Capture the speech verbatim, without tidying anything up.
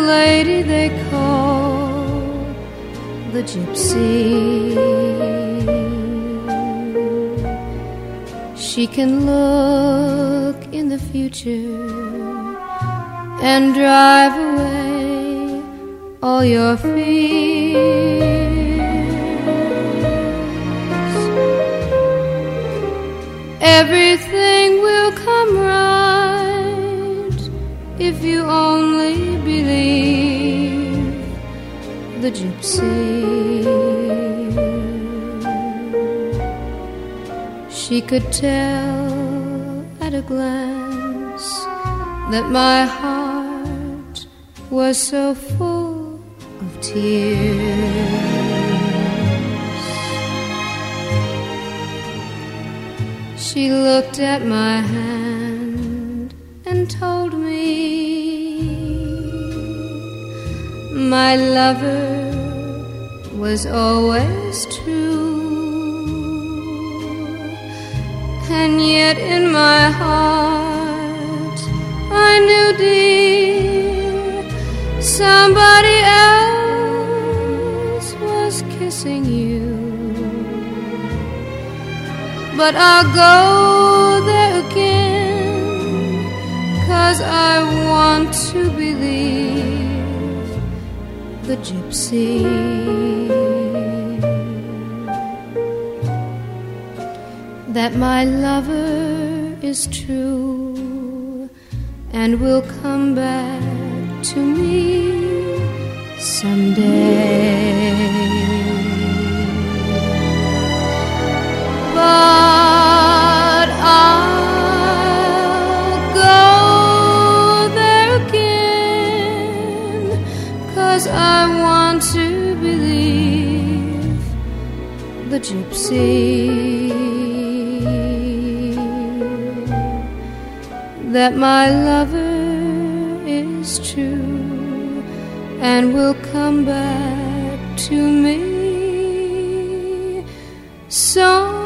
lady they call the gypsy. She can look in the future and drive away all your fears. Everything will come right if you only believe the gypsy. She could tell at a glance that my heart was so full of tears. She looked at my hand and told me my lover was always true. And yet in my heart I knew, dear, somebody else was kissing you. But I'll go there again, 'cause I want to believe the gypsy. That my lover is true and will come back to me someday. But I'll go there again, 'cause I want to believe the gypsy. That my lover is true and will come back to me someday.